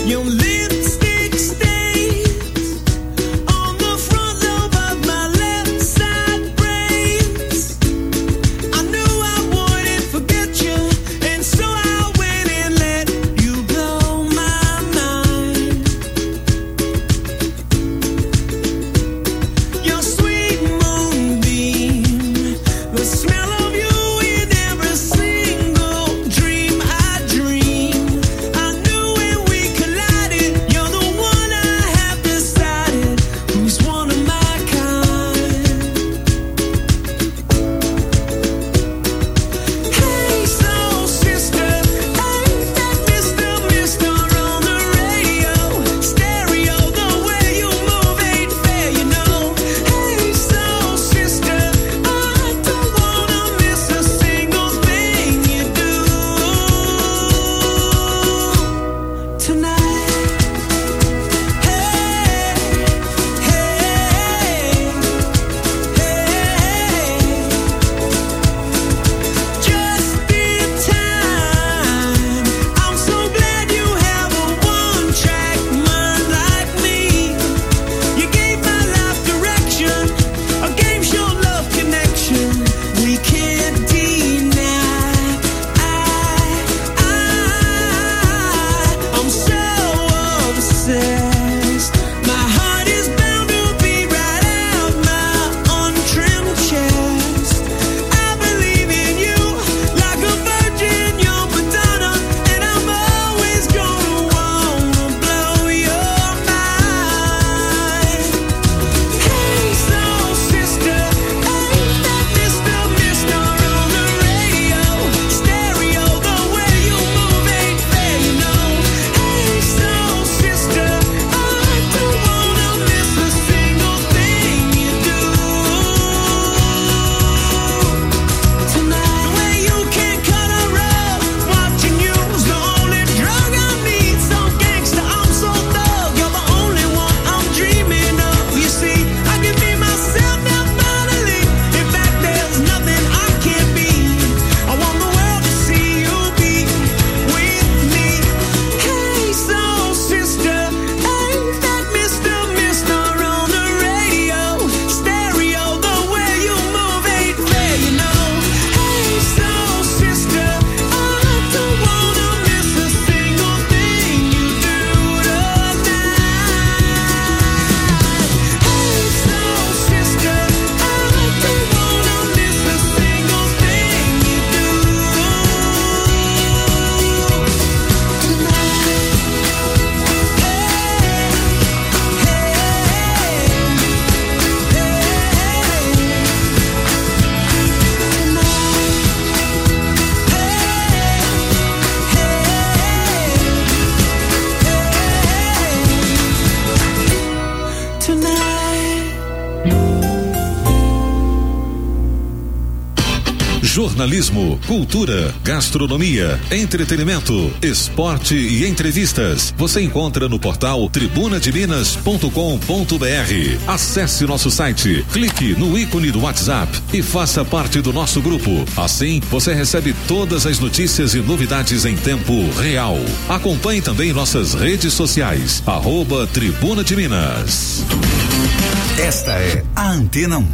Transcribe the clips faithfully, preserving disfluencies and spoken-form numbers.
Jornalismo, cultura, gastronomia, entretenimento, esporte e entrevistas. Você encontra no portal tribuna de minas ponto com ponto br. Acesse nosso site, clique no ícone do WhatsApp e faça parte do nosso grupo. Assim, você recebe todas as notícias e novidades em tempo real. Acompanhe também nossas redes sociais, arroba Tribuna de Minas. Esta é a Antena um.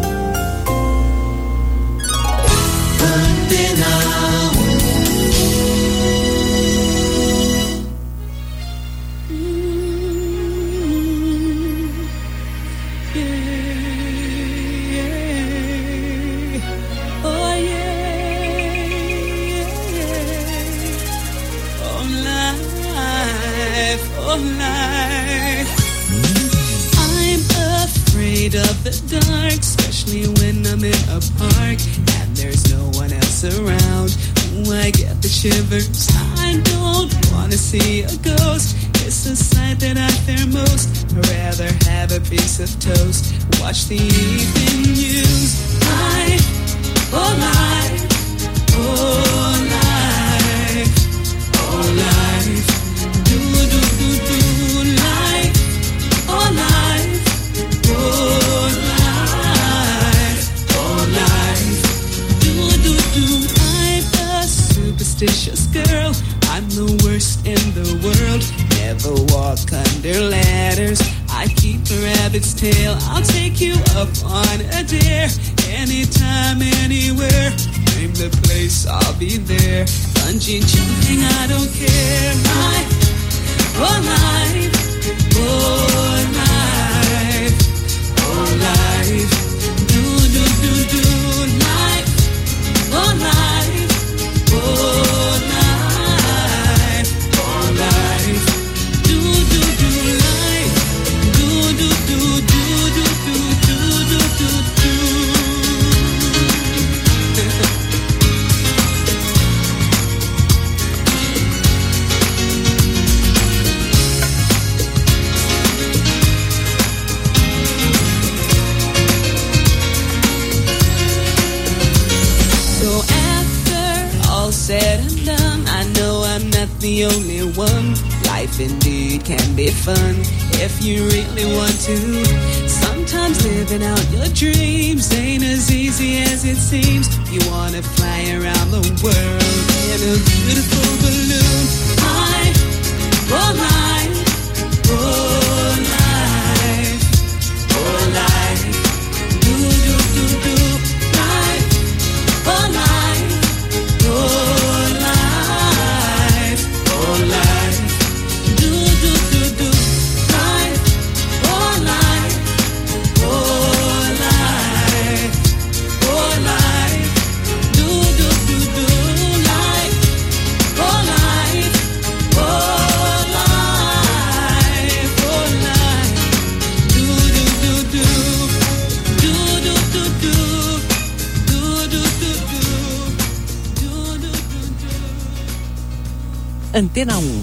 Of the dark, especially when I'm in a park and there's no one else around. Ooh, I get the shivers. I don't wanna see a ghost. It's the sight that I fear most. I'd rather have a piece of toast, watch the evening news. I, oh life, oh life, oh life, do do do do life, oh life. Oh life, oh life, do do do. I'm a superstitious this girl. I'm the worst in the world. Never walk under ladders. I keep a rabbit's tail. I'll take you up on a dare. Anytime, anywhere. Name the place, I'll be there. Bungee jumping, I don't care. Life, oh life, oh life, oh life. Do, do, do, do. Life, oh life, oh life, oh life. Do, do, do, life. Do, do, do, do, do, do, do, do, do, do. Said and done, I know I'm not the only one. Life indeed can be fun if you really want to. Sometimes living out your dreams ain't as easy as it seems. You wanna fly around the world in a beautiful balloon. I, oh life, oh life, oh life. Do, do, do, do, life, oh life, oh life, oh life. Do, do, do, do, life, oh life, oh life, oh life. Do, do, do, do, life, oh life, oh life, oh life. Do, do, do, do, do, do, do, do, do, do, do, do, do, do, do. Antena um.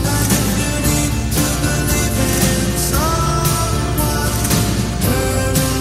Someone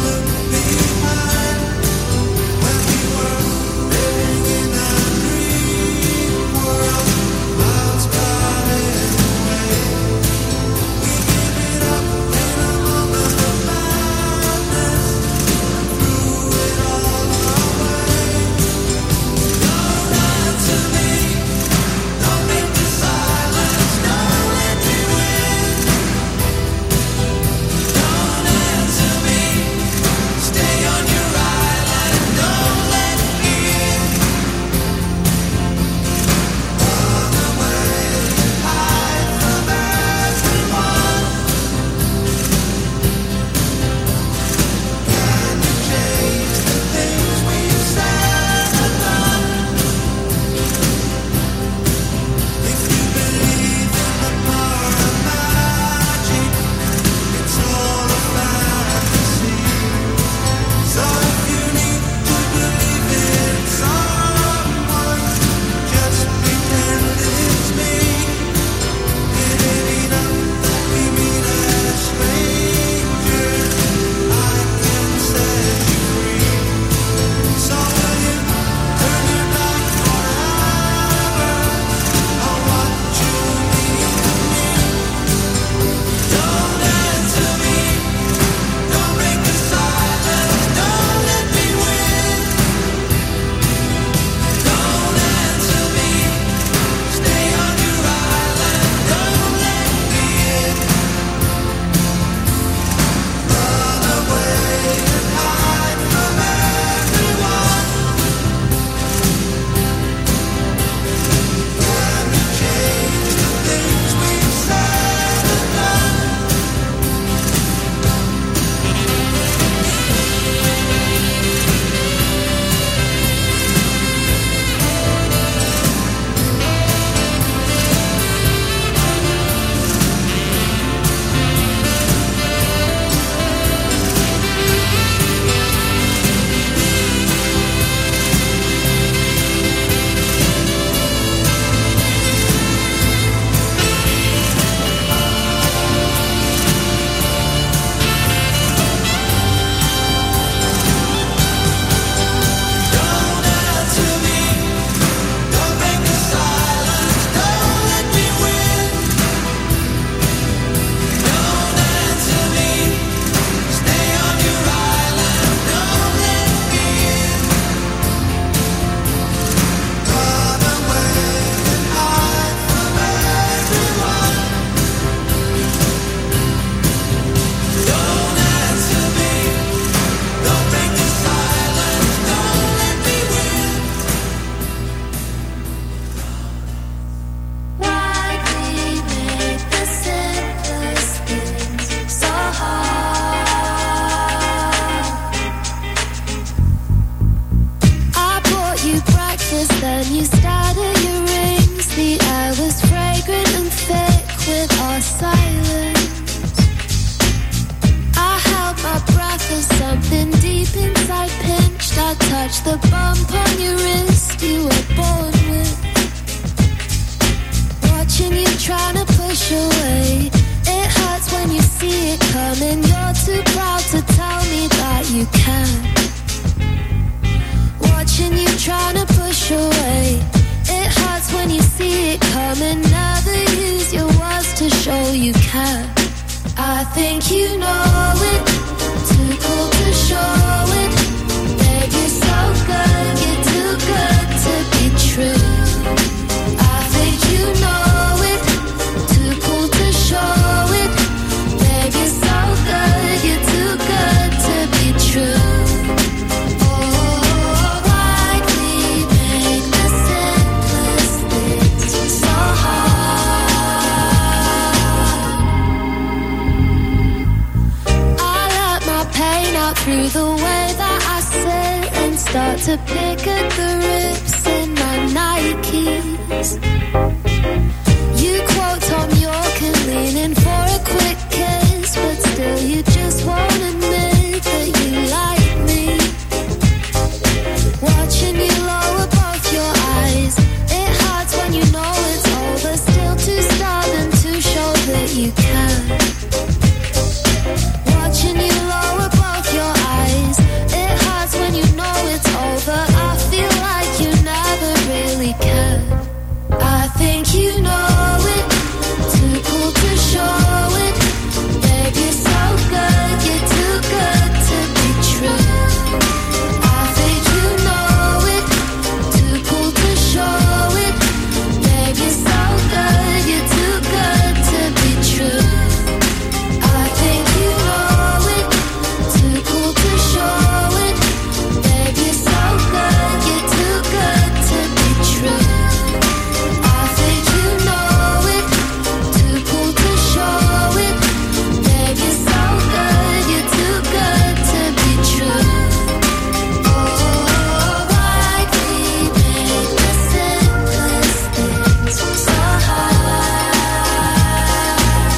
touch the bump on your wrist you were born with. Watching you trying to push away. It hurts when you see it coming. You're too proud to tell me that you can. Watching you trying to push away. It hurts when you see it coming. Never use your words to show you can. I think you know it. Too cool to show it. Babe, you're so good. You're too good to be true. I think you know it. Too cool to show it. Babe, you're so good. You're too good to be true. Through the way that I sit and start to pick at the rips in my Nikes. You quote Tom York and lean in for a quick kiss, but still you just won't admit that you like me. Watching you lower both your eyes, it hurts when you know it's over. Still too stubborn to show that you can. Watching you lower both your eyes, it hurts when you know it's over. I feel like you never really cared. I think you know it, too cool to show it. Babe, you're so good, you're too good to be true. I think you know it, too cool to show it. Babe, you're so good, you're too good to be true. I think you know it, too cool to show it. Babe, you're so good, you're too good to be true. I think you know it, too cool to show it. Babe, you're so good, you're too good to be true. Oh, why we make the simplest things so hard?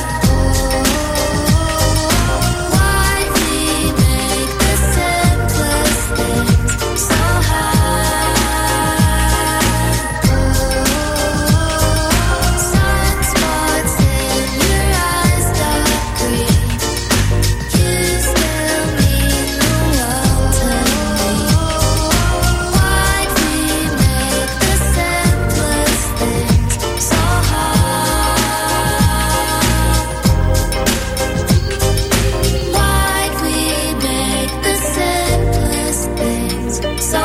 Why we make the simplest things so hard? Sunspots in your eyes, dark green. You still mean the world to me. Why we make the simplest things so hard? Why we make the simplest things so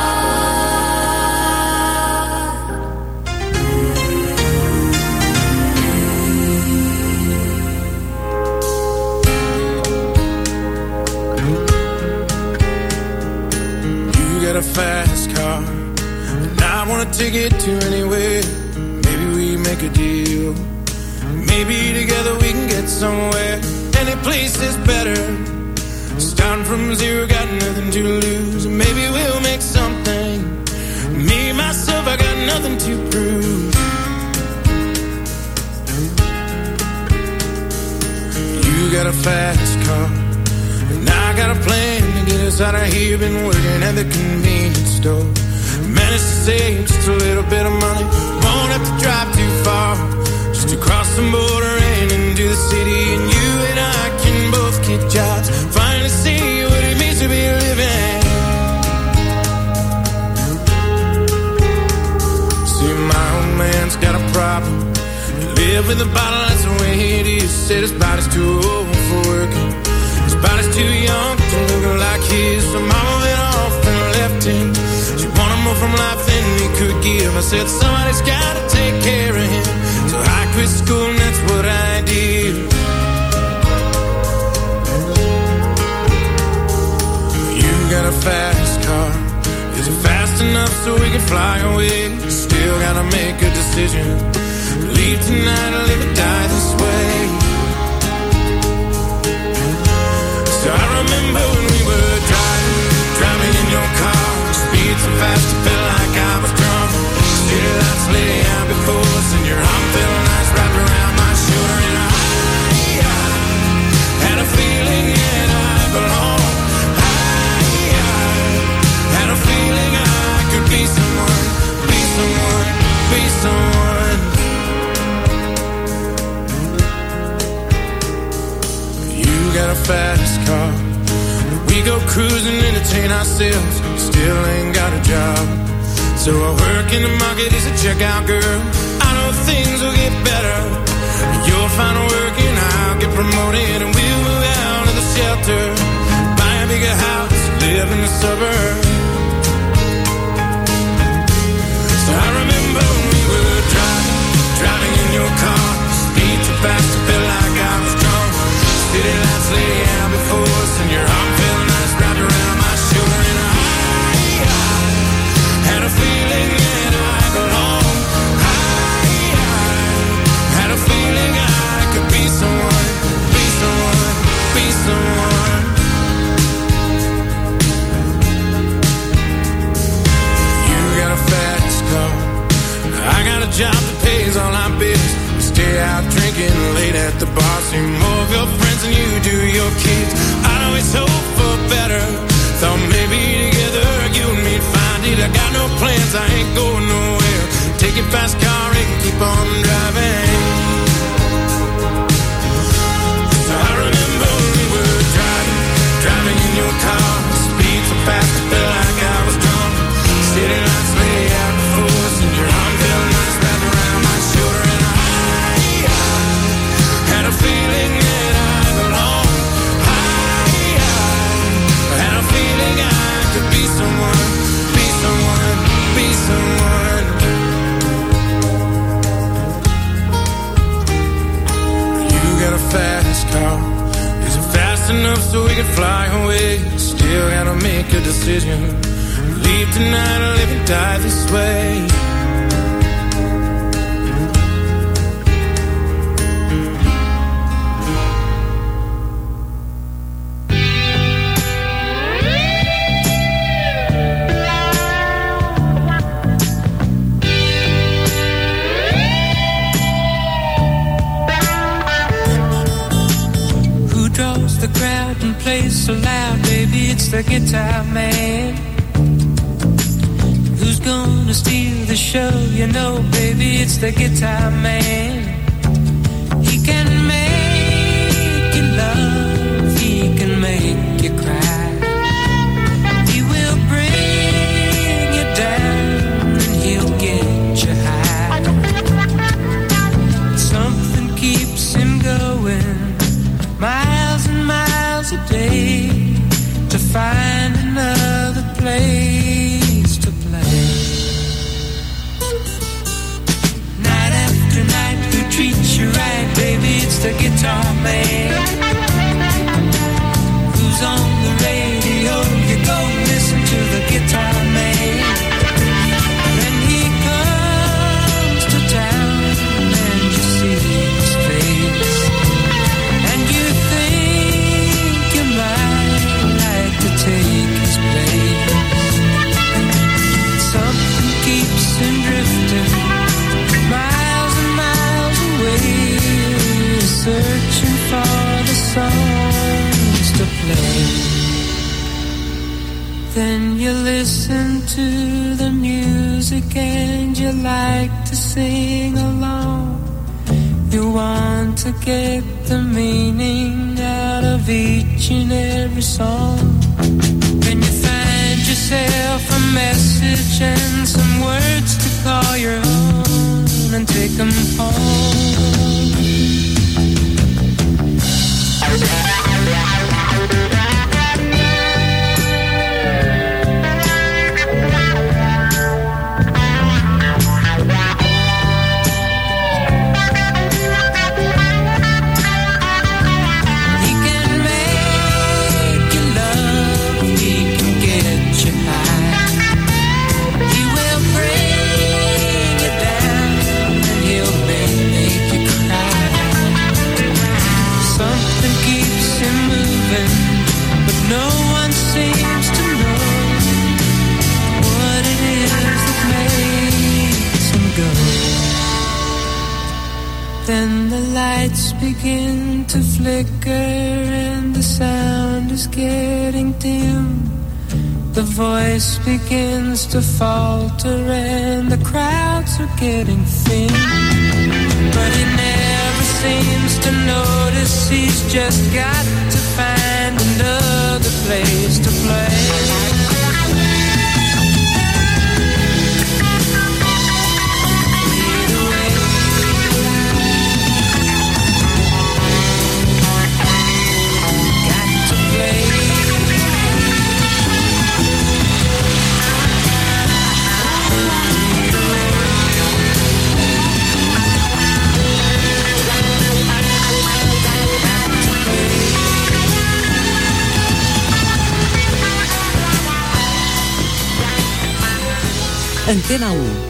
hard? You got a fast car, and I wanna take it to anywhere. Maybe we make a deal. Maybe together we can get somewhere. Any place is better. Starting from zero, got nothing to lose. Maybe we'll make something. Me, myself, I got nothing to prove. You got a fast car, and I got a plan to get us out of here. Been working at the convenience store. Managed to save just a little bit of money. Won't have to drive too far, just to cross the border and into the city. And you and I can both get jobs, finally see what it means to be living. See, my old man's got a problem. He live with a bottle, that's the way it is. Said his body's too old for working. His body's too young to look like his. So mama went off and left him. She wanted more from life than he could give. I said somebody's gotta take care of him. So I quit school and that's what I did. You got a fast car. Is it fast enough so we can fly away? Still gotta make a decision. Leave tonight or live or die this way. So I remember when we were driving, driving in your car. Speed so fast it felt like I was drunk. City lights lay out before us, and your arm felt nice wrapped around my shoulder. And I, I had a feeling that I belonged. I, I had a feeling got a fast car. We go cruising, entertain ourselves. Still ain't got a job. So I work in the market as a checkout girl. I know things will get better. You'll find work and I'll get promoted, and we'll move out of the shelter, buy a bigger house, live in the suburbs. So I remember when we were driving, driving in your car. Speed too fast, I felt like I was drunk. City lights lay out before us, and your arm felt nice wrapped around my shoulder. And I, I had a feeling that I belonged. I, I had a feeling I could be someone, be someone, be someone. You got a fast car, I got a job that pays all our bills. We stay out drinking late at the bar, see more of your friends than you do your kids. I'd always hope for better, thought maybe together you and me'd find it. I got no plans, I ain't going nowhere. Take your fast car and keep on driving. So I remember when we were driving, driving in your car. Speed so fast, I felt like I was drunk. City lights lay out before us, and your arm felt nice wrapped around my shoulder. And I, I had a feeling that I belonged. I, I had a feeling I could be someone, be someone, be someone. You got a fast car. Is it fast enough so we can fly away? Still gotta make a decision. Leave tonight or live and die this way. Who draws the crowd and plays so loud? Baby, it's the guitar man. Who's gonna steal the show? You know, baby, it's the guitar man. He can make you love, he can make you cry. He will bring you down and he'll get you high. Something keeps him going, miles and miles a day, to find another place to play. Night after night, who treats you right? Baby, it's the guitar man. Who's on the radio? You go listen to the guitar man. When he comes to town and you see his face, and you think you might like to take his place. Something keeps him drifting, miles and miles away, searching for the songs to play. Then you listen to the music and you like to sing along. You want to get the meaning out of each and every song. Then you find yourself a message and some words to call your own and take them home. He can make you love, he can get you high. He will bring you down and he'll make you cry. Something keeps him moving, but no one seems to know what it is that makes him go. Then the lights begin to flicker and the sound is getting dim. The voice begins to falter and the crowds are getting thin. But he never seems to notice, he's just got to Antena um.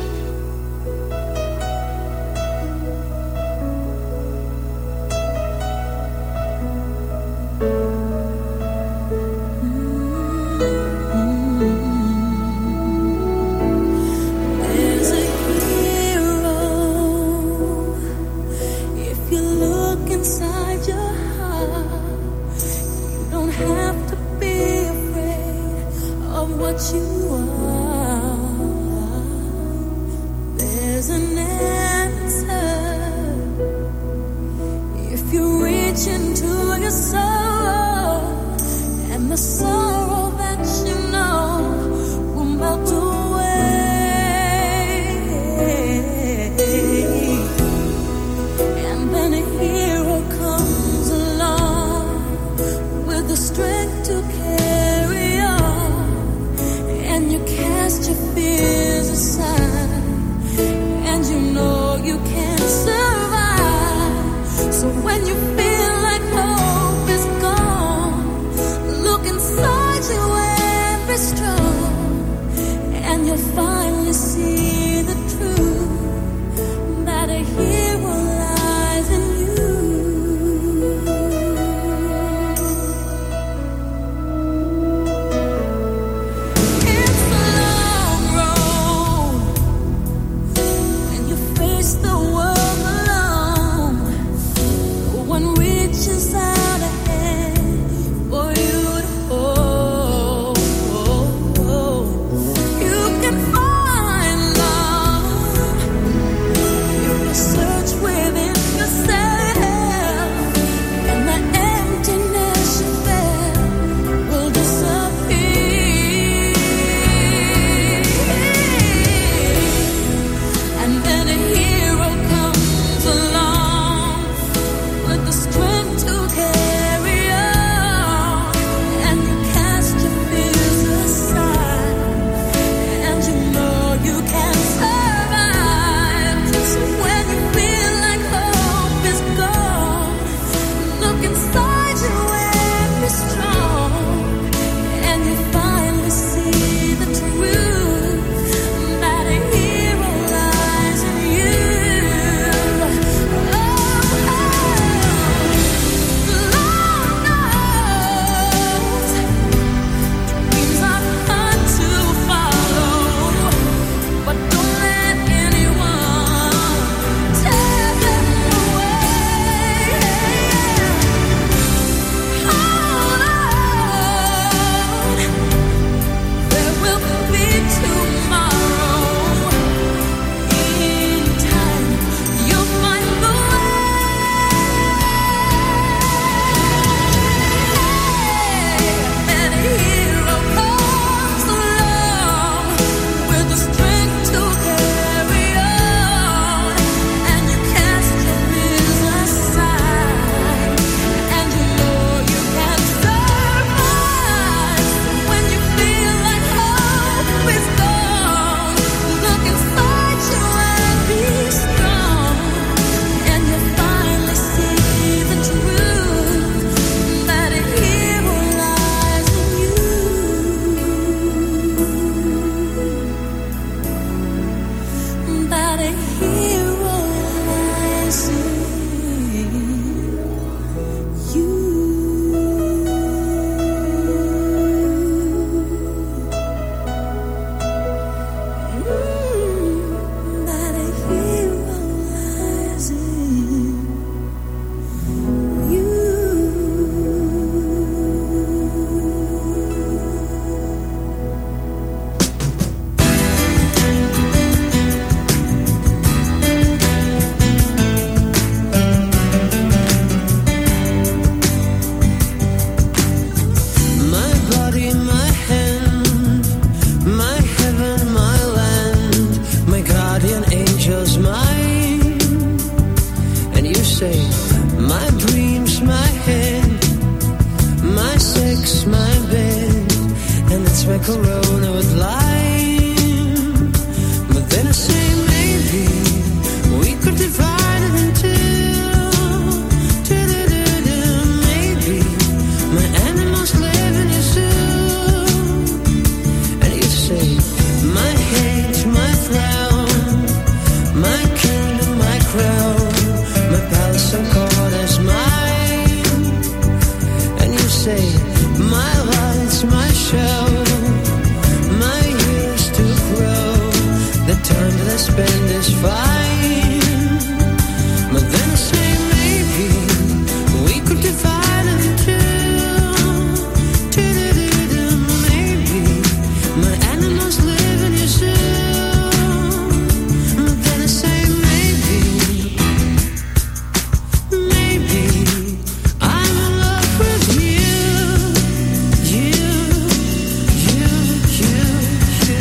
my Corona with lime. But then I say maybe we could divide it in two. Maybe my animals live in a zoo. And you say my hate, my my lights, my show, my years to grow. The time that I spend is fine, but then I say maybe we could divide it in two. Maybe my animals live in your zoo. But then I say maybe, maybe I'm in love with you, you, you, you, you,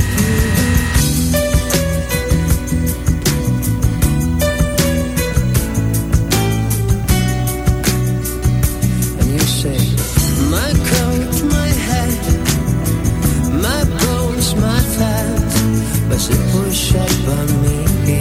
you. And you say, my coat, my hat, my bones, my fat, but it push up on me.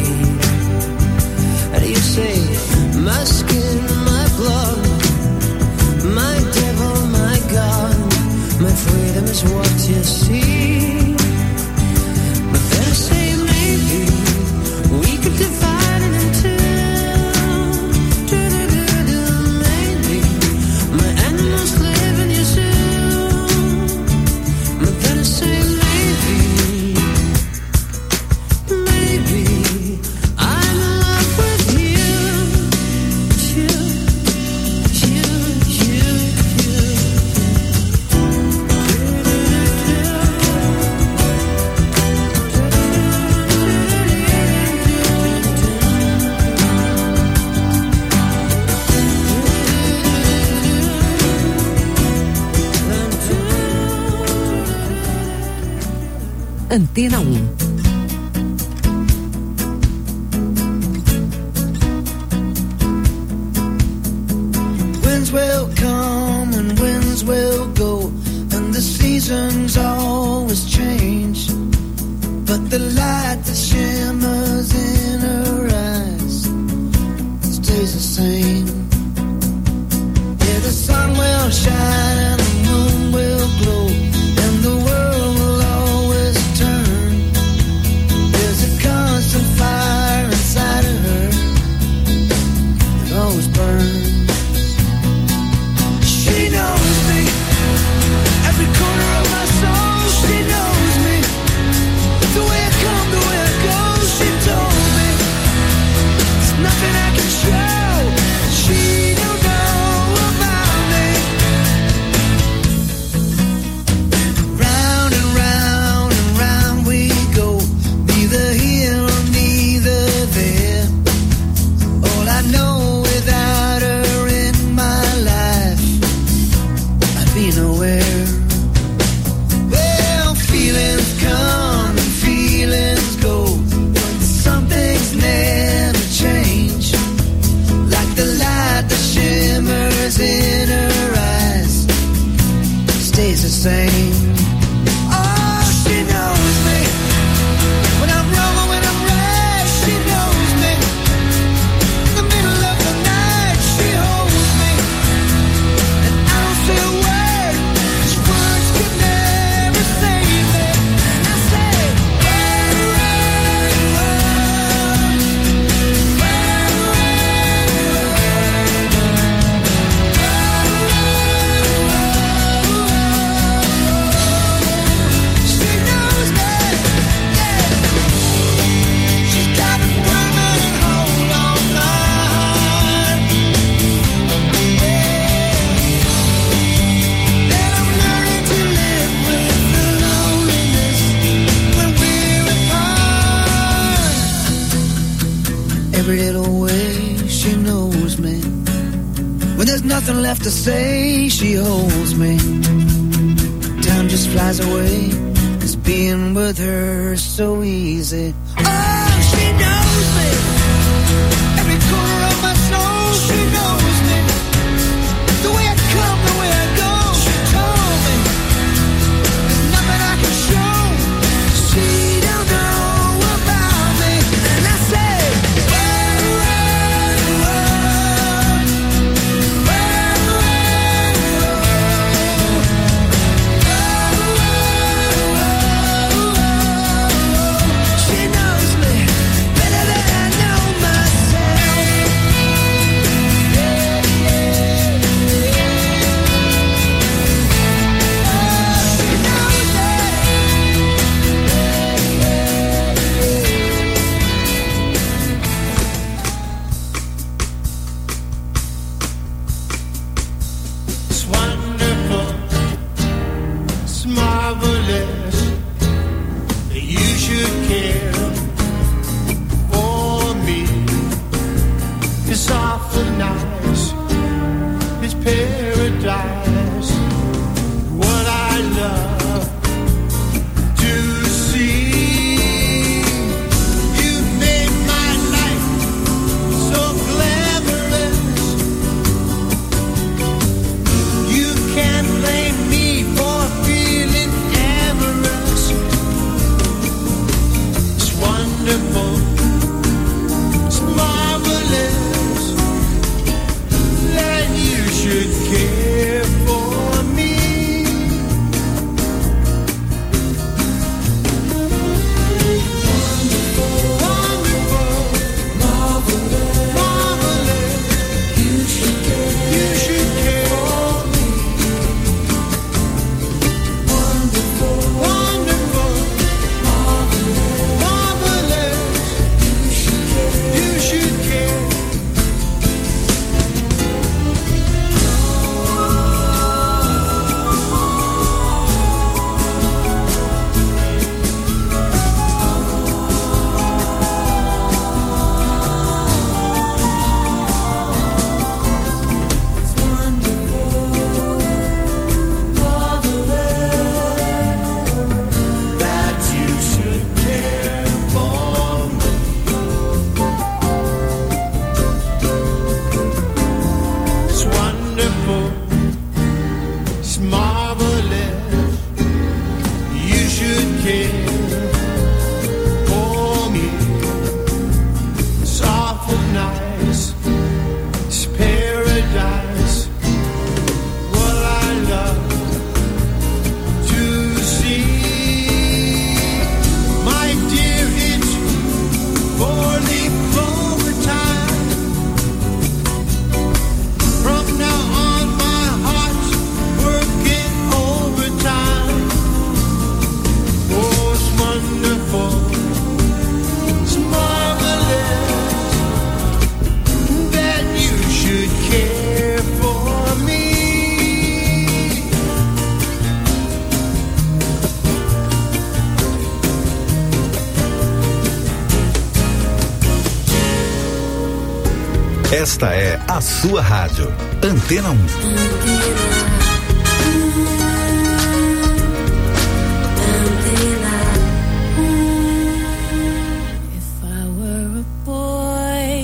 And you say, my skin, my blood, my devil, my God, my freedom is what you see. But then I say maybe we could divide it in two. Maybe my animals live in your zoo. But then I say maybe, maybe I'm in love with you, you, you, you, you. Antena um. Winds will come and winds will go, and the seasons always change. But the light that shimmers in her eyes stays the same. Yeah, the sun will shine and the moon will glow, and the world will always turn. There's a constant fire inside of her that always burns. She knows me, every corner of my soul. She knows me, the way I come, the way I go. She told me there's nothing I can show she don't know about me. Round and round and round we go, neither here or neither there. All I know, without her in my life, I'd be nowhere. Well, feelings come and feelings go, but some things never change. Like the light that shimmers in her eyes stays the same. Oh, she knows me, when I'm wrong or when I'm right. She knows me, in the middle of the night. She holds me, and I don't say a word, 'cause words can never save me. And I say, well, well, well, well, she knows me, yeah. She's got a permanent hold on my heart. And I'm learning to live with the loneliness when we're apart. Every little way she knows me. When there's nothing left to say, she holds me. Time just flies away, 'cause being with her is so easy. Oh, she knows me, every corner of my soul. She knows me, the way I come, the way I go. She told me there's nothing I can show she don't know about me. And I say, well, well, well, well, well, well. She knows me better than I know myself. love to see. You made my life so glamorous. You can't blame me for feeling amorous. It's wonderful. It's marvelous that you should care for me. Wonderful, marvelous, marvelous. You should care, you should care for me. Wonderful, wonderful, marvelous, marvelous. You should care, you should care. That you should care for me. It's wonderful. It's marvelous. You should care for me. It's awful nice. It's paradise. What I love to see. My dear, it's four-leaf clover time. From now on, my heart's working overtime. Oh, it's wonderful. It's marvelous that you should care for me. Esta é a sua rádio. Antena um. If I were a boy,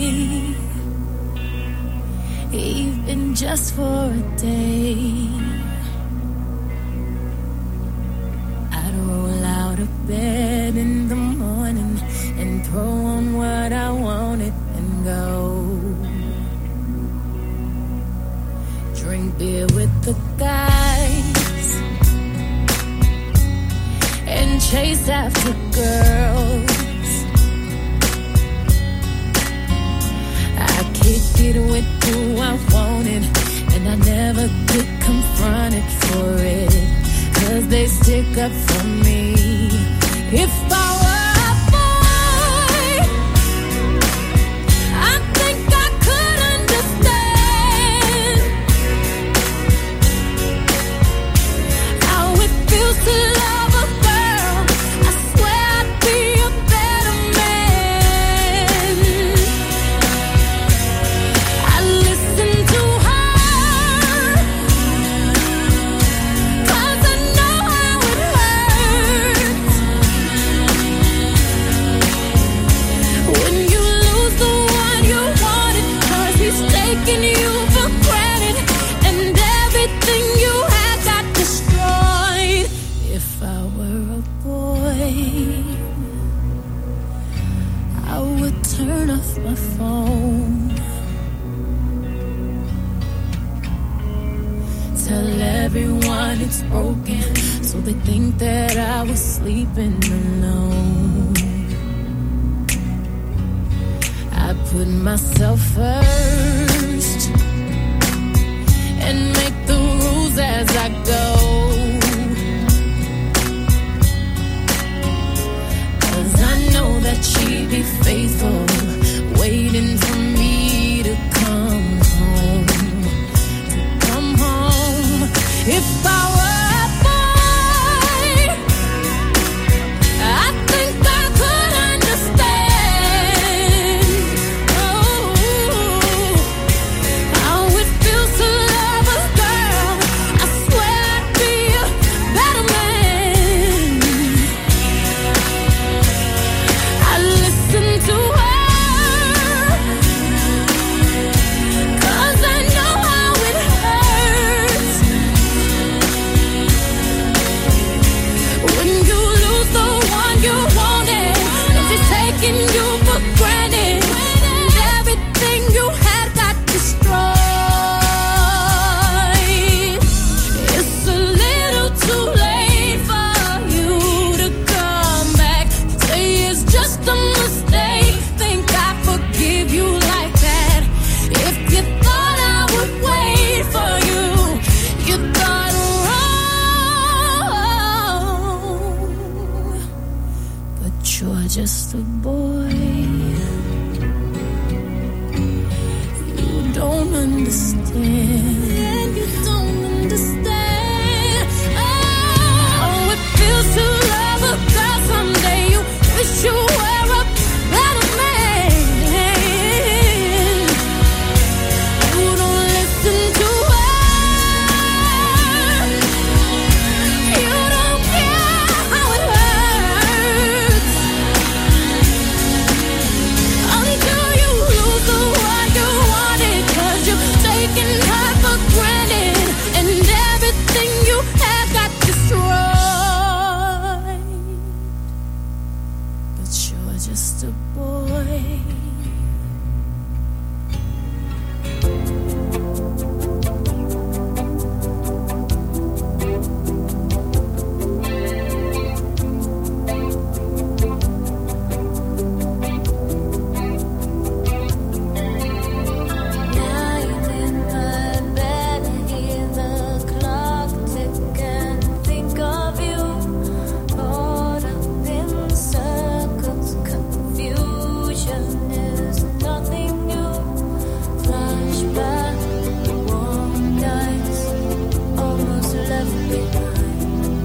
even just for a day, I'd roll out of bed in the morning and throw on what I wanted and go. Drink beer with the guys and chase after girls. I kicked it with who I wanted, and I never get confronted for it, 'cause they stick up for me. If I were a boy, I think I could understand how it feels to love a girl. I swear I'd be a better man. I listen to her, 'cause I know how it hurts when you lose the one you wanted, 'cause he's taking you for granted and everything you had got destroyed. If I were a boy, I would turn off my phone, tell everyone it's broken, so they think that I was sleeping alone. I put myself first and make the rules as I go, 'cause I know that she'd be faithful, waiting for me to come home, to come home. If I were a boy, I think I could understand, oh, how it feels to love a girl. I swear I'd be a better man. just a boy. You don't understand. You don't understand. Oh, it feels to love a girl someday. You wish you were a better man. You don't listen to her. You don't care how it hurts. Only do you lose the one you wanted, 'cause you've taken her for granted, and everything you have got destroyed. But you're just a boy. Lying in my bed, hear the clock tick and think of you. Caught up in circles, confusion is nothing new. Flashback, warm nights, almost left behind.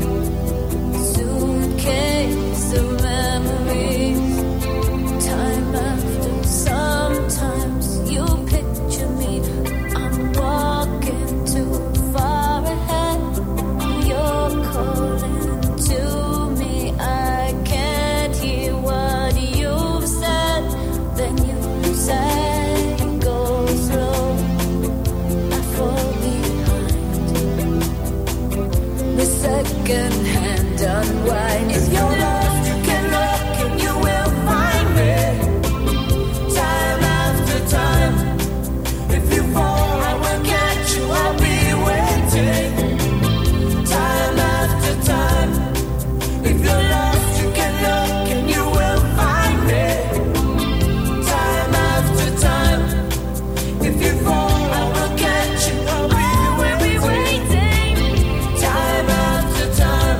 Suitcase of memories, time after. Sometimes you picture me, I'm walking too far ahead. You're calling to me, I can't hear what you've said. Then you say, go slow, I fall behind. The second hand unwind. If you're lost, you can look and you will find me. Time after time. If you fall, I will catch you, I'll be waiting. Time after time. If you're lost, you can look and you will find me. Time after time. If you fall, I will catch you, I'll be waiting. Time after time.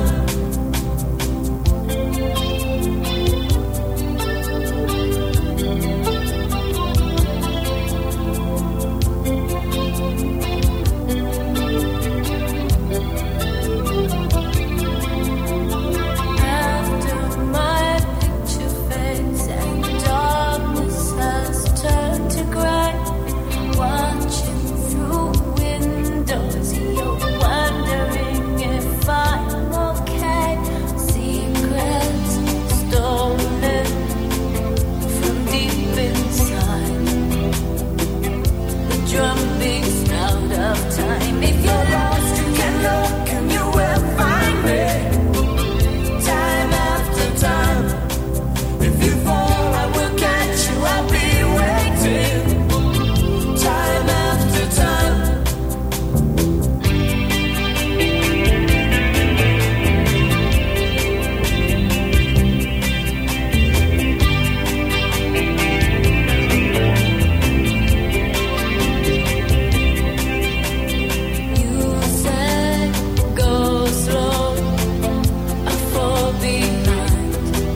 After my picture fades and darkness has turned to gray, watching through windows, you're wondering if I'm okay. Secrets stolen from deep inside. The drum beats out of time. If you're lost, you can look and you will find me. Time after time. If you fall, I will catch you, I'll be waiting. Time after time. You said, go slow, I fall behind.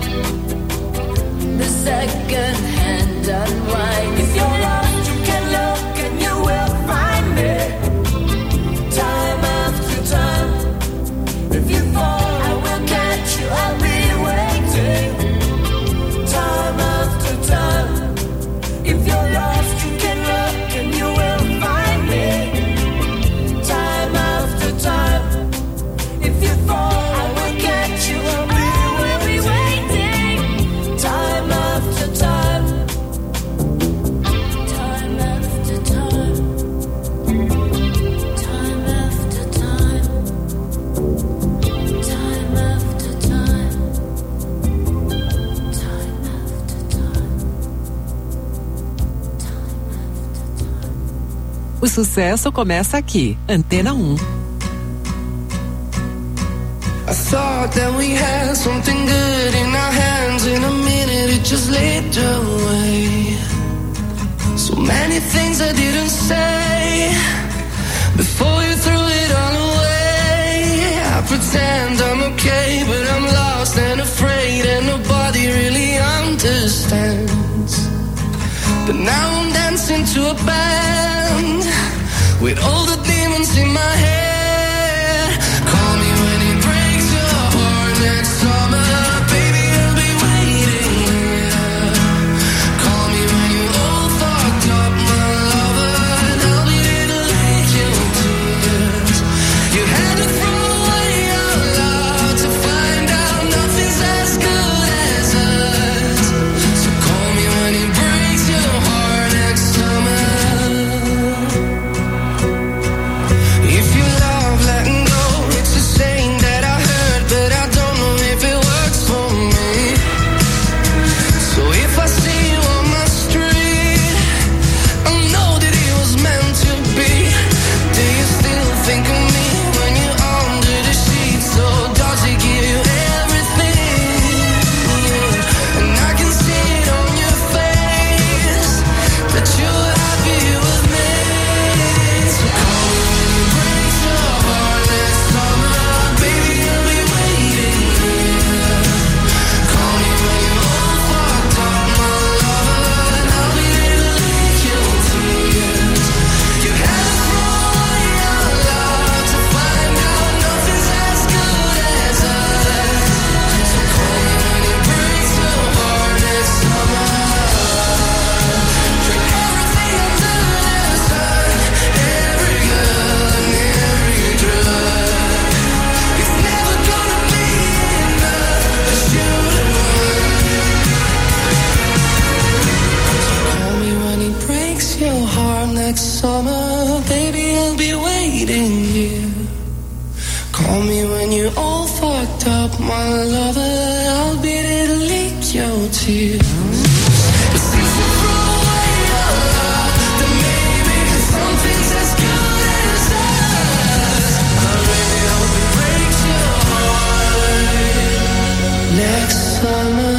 The second hand unwind. If you're lost, you can look and you will find me. Time after time. If you fall, I will catch you, I'll be waiting. Time after time. If you're lost, you can look and you will find me. Time after time. If you fall, I will catch you, I'll be waiting. Time after time. Time after time. Time after time. Time after time. Time after time. O sucesso começa aqui, Antena um. I thought that we had something good in our hands. In a minute it just slipped away. So many things I didn't say before you threw it all away. I pretend I'm okay, but I'm lost and afraid, and nobody really understands. But now I'm dancing to a band with all the demons in my head. Call me when it breaks your heart next summer, baby, I'll be waiting here. Call me when you're all fucked up, my lover, and I'll be there to lick your tears. You had to throw away our love to find out nothing's as good as us. So call me when it breaks your heart next summer. If you love letting go, it's a saying that I heard, but I don't know if it works for me. So if I see you on my street, I know that it was meant to be. Do you still think of me when you're under the sheets? So does it give you everything? Yeah. And I can see it on your face that you're happy with me. So call me when it breaks your heart next summer, baby, I'll be waiting here. Call me when you're all fucked up, my lover, and I'll be there to lick your tears. You had to throw away our love to find out nothing's as good as us. So call me when it breaks your heart next summer. Drink everything under the sun, every girl and every drug. It's never gonna be enough, 'cause you're the one. Call me when it breaks your heart next summer, baby, I'll be waiting here. Call me when you're all fucked up, my lover, I'll be there to lick your tears. But since you threw away our love, then maybe something's as good as us. I really hope it breaks your heart next summer.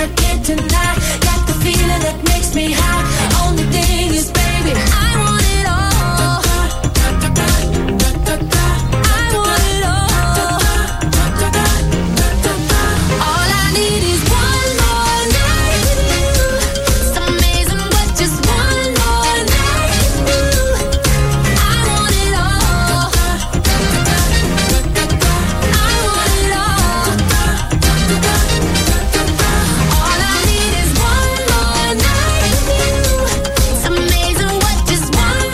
a kid tonight. Got the feeling that makes me high. Only thing is, baby, I want it all. I want it all. All I need is one more night with you. It's amazing what just one more night can do. I want it all. I want it all. All I need is one more night with you. It's amazing what just one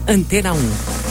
Antena um.